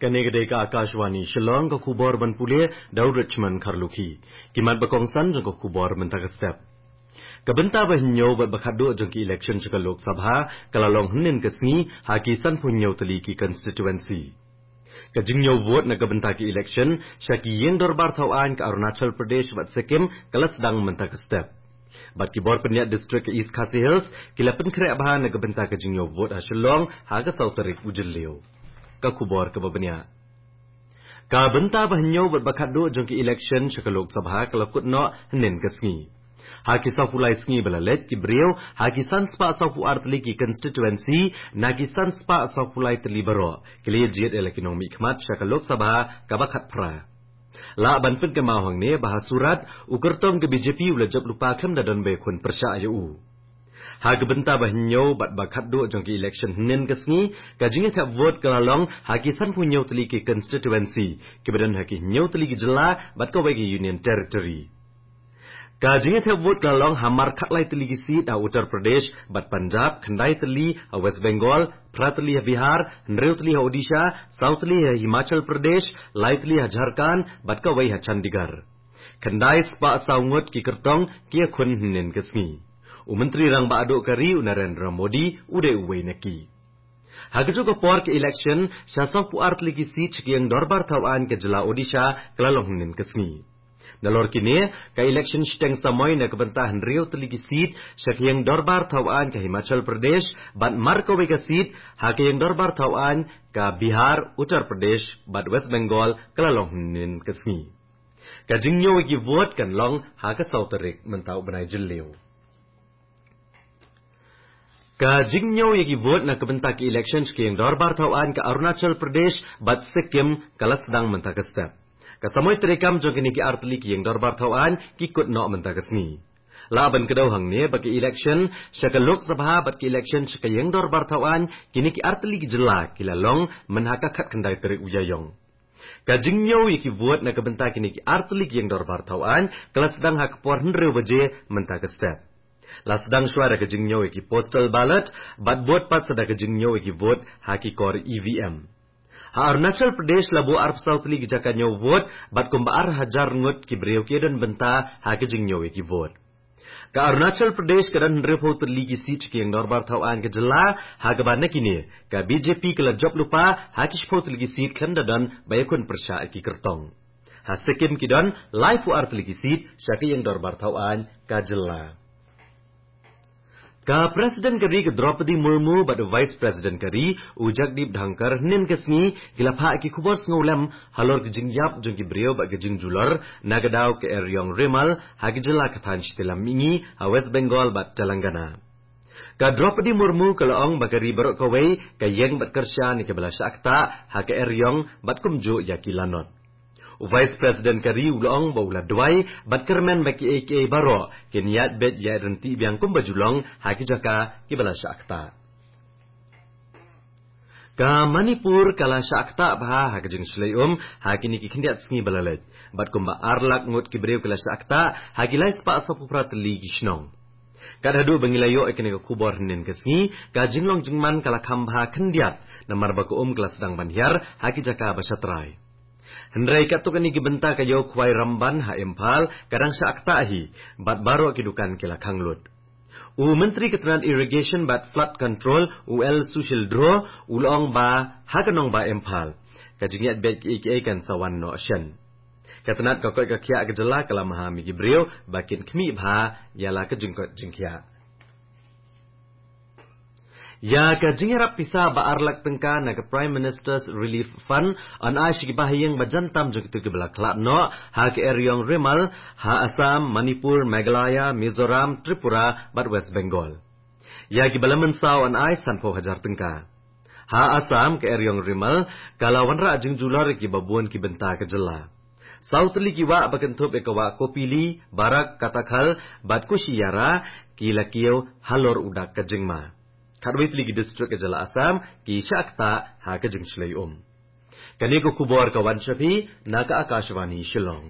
Kanegedeka Akashwani Shillong ka kubor ban pule Daud Richmond Karluki kimat bakongsan jong ka kubor mentakastep kabenta ba hinyo ba bakhado jong ki election chaka Lok Sabha kalalong hnin kasngi hakisan punyo tali ki constituency kajingyo vote na kabenta ki election shaki yeng dorbar thawan ka Arunachal Pradesh bat Sikkim kalas dang mentakastep bat ki bor penya district East Khasi Hills kilapen kre abha na kabenta kajingyo vote ha Shillong ha ka Sautarik ujilleo ka kubor ka babanya ka benta bahnyo bat bakhado jong ki election shaka Lok Sabha kalakut no hnen kasngi ha ki sapulai sngi balalet ki breu ha ki sanspa sapu artli ki constituency na ki sanspa sapulai telibaro kile jiet elekonomi khmat shaka Lok Sabha ka bakhat phra la ban pin ka ma hang ne bah surat ukertong ke BJP ula jab lupa kham da don be khun persha ayu ha ka benta bahnyo bat bakhado jong ki election hnen kasngi ka jinge tha vote kalalong ha ki san punyo tli ki constituency ki badan ha ki nyo tli ki jilla bat ko wai ki union territory ka jinge tha vote kalalong hamar khatlai tli ki seat a Uttar Pradesh bat Punjab khandai tli a West Bengal pratli ha Bihar nreu tli ha Odisha south tli ha Himachal Pradesh lai tli ha Jharkhand bat ko wai ha Chandigarh khandai spa saungot ki kertong ki khun hnen kasngi Menteri Rang Baado Kari Narendra Modi ude uwe neki. Hagaju ka por ke election shasang pu artli ki seat kiang dorbar thawan ke jila Odisha kalalong hnen kasngi. Nalor kini ka election steng samoy na kabentahan riyo tli ki seat shakiang dorbar thawan ke Himachal Pradesh bat markowe ka seat hakiang dorbar thawan ka Bihar Uttar Pradesh bat West Bengal kalalong hnen kasngi. Ka jingyo ki vote kan long ha ka Sautarik mentau banai jilleo. Ka jingyo yagi vote na kabenta ki elections ki yang dorbar thawan ka Arunachal Pradesh bat Sikkim kalas sedang mentakastep. Ka samoy terekam jong kini ki artli ki yang dorbar thawan ki kut no mentakasni. Laban kedau hang ne bagi election shaka Lok Sabha bat ki election shaka yang dorbar thawan kini ki artli ki jela ki lalong menhaka khat kandai terik uyayong. Ka jingyo yagi vote na kabenta kini ki artli ki yang dorbar thawan kalas sedang hak por hnre waje mentakastep. Lasdang suara ke jingyo ki postal ballot bat vote pat sada ke jingyo ki vote haki kor EVM. Ha Arunachal Pradesh labo arp sautli ki jakanyo vote bat kumbaar hajar ngut ki breu ke dan benta haki jingyo ki vote. Ka Arunachal Pradesh kadan repo terli ki seat ki yang dorbar thawan ke jela ha ka ban kini ka BJP kala job lupa haki spotli ki seat kan dan bayakun persya ki kertong. Ha Sikkim ki dan life artli ki seat syaki yang dorbar thawan ka jela. Ka Presiden Kari ke Draupadi Murmu bat Vice President Kari Ujagdeep Dhankar hnen kasngi kilapha ki khubor sngolam halor ke jingyap jong ki breu bat ke jingjular nagadau ke Eryong Remal hagi jela kathan shtilam mingi ha West Bengal bat Telangana. Ka Draupadi Murmu kalaong bakari barok kawai ka yeng bat kersya ni ke belas akta ha ke Eryong bat kumjo yakilanot. Vice President Kari ulong baula dwai bat kermen baki AK baro keniat bet ya renti biang kum bajulong haki jaka ki bala syakta. Ka Manipur kala syakta bah haki jing slayum haki ni ki kendiat sngi balalet bat kumba arlak ngut ki breu kala syakta haki lai spa sapu pratli gishnong. Kadadu bangilayo ekene ka kubor hnen kasngi ka jinglong jingman kala khambha kendiat namar baku kala sedang banhiar haki jaka basatrai. Hendrai katukani ki benta kayo kwai ramban ha Impal kadang syakta hi bat baro kidukan kila khanglut. Menteri Ketenaga Irrigation bat Flood Control UL Sushil Dro ulong ba hakanong ba Impal kajingiat bet ki kan sawan no shen. Ketenat kokoi ka kya gejela kala mahami gibreu bakin khmi bha yala ka jingkot jingkya. Ya ka jingerap pisa ba arlak tengka na ka Prime Minister's Relief Fund an ashi ki bahayang bajantam jog tu ke belak klap no ha ke Eryong Remal ha Assam Manipur Meghalaya Mizoram Tripura bat West Bengal. Ya ki balaman saw an ai sanpo hajar tengka. Ha Assam ke Eryong Remal kalawan ra jingjular ki babuan ki benta ke jela. Sautli ki wa bakentup e wa Kopili Barak Katakhal bat Kushiyara ki lakiyo halor udak ka jingma. Kadwit ligi district ke jala Assam ki syakta ha ke jing shlai Kani ko kubor ka Wanshapi naka Akashwani Shillong.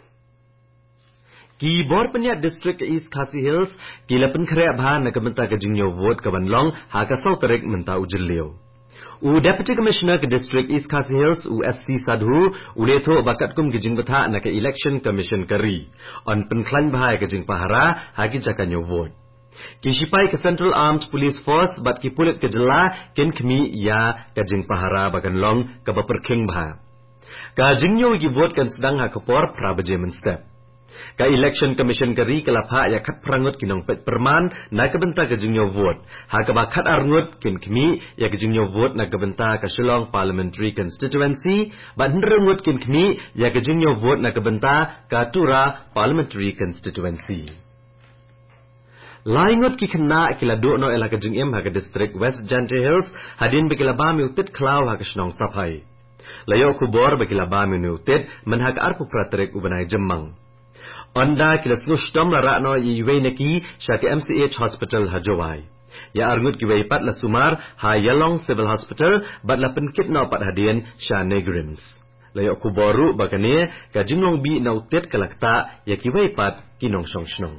Ki bor penya district ke East Khasi Hills ki lapen khre abha naka menta ke jingyo vote ka Banlong ha ka Sautarik menta ujilleo. Deputy Commissioner ke District East Khasi Hills SC Sadhu uletho bakat kum gijing betha na ke Election Commission kari on penklan bahai gijing pahara hagi jakanyo vote. Kisipai ke Central Armed Police Force bat ki pulit ke jela ken kemi ya gijing pahara bagan long ke baperking bah. Ka jingyo gi vote kan sedang ha kapor prabaje menstep. Ka Election Commission kari kelapha ya khat prangut kinong pet perman na kabenta ka jingyo vote ha ka ba khat arngut kin kmi ya ka jingyo vote na kabenta ka Shillong Parliamentary Constituency ba nrengut kin kmi ya ka jingyo vote na kabenta ka Tura Parliamentary Constituency. Laingot ki khna kila do no ela ka jingem ha ka District West Jante Hills hadin bekila ba mi utit klaw ha ka Shnong Sapai. Layo kubor bekila ba mi utit manhak arpu pratrek ubanai jemmang. Onda kila slushdom la rakno iwei neki syaki MCH Hospital hajowai. Ya arngut kiwei pat la sumar ha Yalong Civil Hospital bat la penkit no pat hadian sya negrims. Layok kuboru bakane ka jinglong bi na utit kalakta ya kiwei pat kinong song.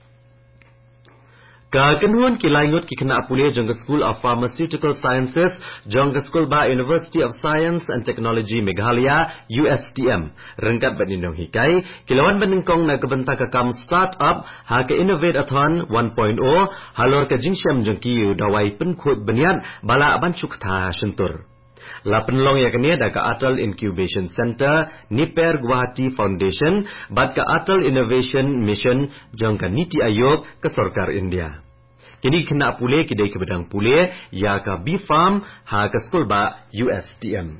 Ka kenuan kilaingut ki kena pulih jangka School of Pharmaceutical Sciences jangka School ba University of Science and Technology Meghalaya USTM rengkat baninong hikai kilawan benengkong na kebenta ka kam startup ha ke Innovate-a-thon 1.0 halor ka jingsyam jangki dawai penkut benian bala bancuk tha sentur. La penlong ya kene da ka Atal Incubation Center Niper Guwahati Foundation bat ka Atal Innovation Mission jangka Niti Ayog ke Sarkar India. Kini kena pulih kidai ke bedang pulih ya ka B-Farm ha ke School ba USTM.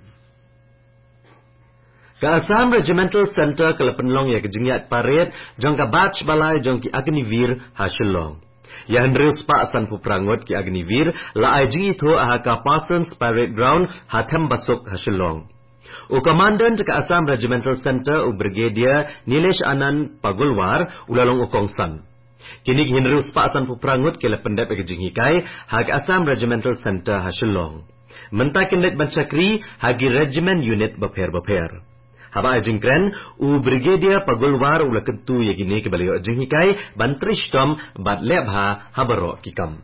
Ka Assam Regimental Center ke penlong ya ke Jingyat Parit jangka batch balai jangki Agnivir ha Shillong. Ya Andrews pa san puprangot ki Agnivir la IG itu ka Parsons Parade Ground hatem basuk ha Shillong. U Commandant ka Assam Regimental Center u Brigadier Nilesh Anand Pagulwar ulalong ukongsan. Kini Andrews pa san puprangot ki la pendep ke jinghikai ha ka Assam Regimental Center ha Shillong. Mentakin let bancakri hagi regiment unit baper. Haba jingkren u Brigadier Pagulwar ula ketu yagini ke baliyo jinghikai bantrishtom bat lebha habaro kikam.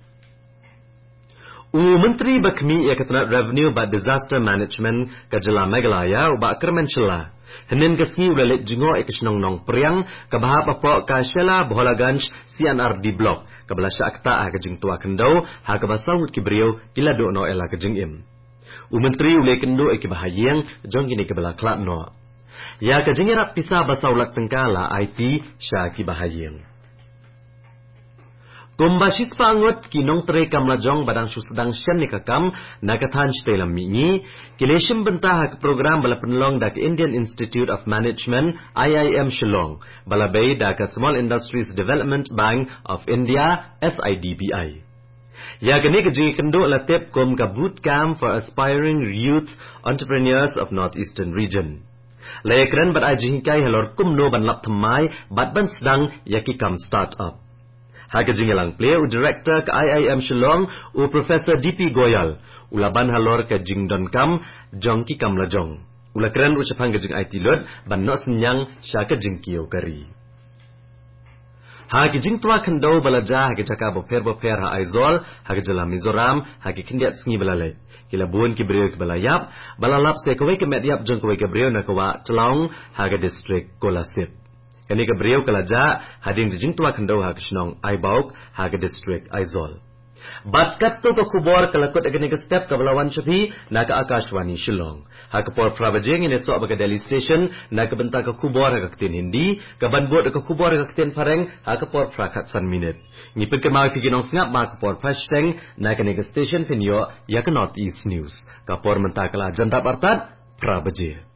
U Menteri Bakmi ya ketena Revenue bat Disaster Management ke Jela Meghalaya u ba Kermenshela. Henin kesni ula let jingo ekisnong nong priang ke bahap apok ka Shela Boholaganj CNRD Block ke belasya akta ha ke jing tua kendau ha ke basawut ki beriau kila do no ela ke jingim. U Menteri ule kendo eki bahayang jong gini ke bela klap no. Ya ke jingirap pisah basaulat tengkala IP syaki bahayang. Kumbasis pangot kinong tere kam lajong badang sedang syan nikakam nakathan stelam mingi kileshim bentah ke program bala penlong dak Indian Institute of Management IIM Shillong balabay dak Small Industries Development Bank of India SIDBI. Ya gani ke kendo latip kum ka boot camp for aspiring youth entrepreneurs of Northeastern region. Layakran bat ajihikai halor kumno ban lap thamai bat ban sedang yakikam startup. Haka jingalang play u director ke IIM Shillong u Professor DP Goyal ulaban halor ke jingdon kam jongki kam lajong. Ulakran ucapan ke jing IT lot ban no senyang syaka jingkiyo kari. Haki jing tua kendo balaja haki jaka boper ha Aizol haki jala Mizoram haki kindiat sengi balalai. Kila buon ki beriau ke balayap balalap se kawai ke mediap jong kawai ke beriau na kawa Celong haki district Kolasip. Kani ke beriau kelaja hading jing tua kendo haki Shnong Aibauk haki district Aizol. Batkat tu ke kubor kelakut agani ke step ke balawan Shapi na ke Akashwani Shillong. Haki por pravajeng ini sok bagi Delhi Station na ke bentak ke kubor haki ketin Hindi ke banbut ke kubor haki ketin Fareng haki por prakat san minit. Ngipit ke mawak ke ginong sengap ma ke por Pashteng na ke station Finyo ya ke North East News. Ke por mentak ke la jantap artat pravajeng.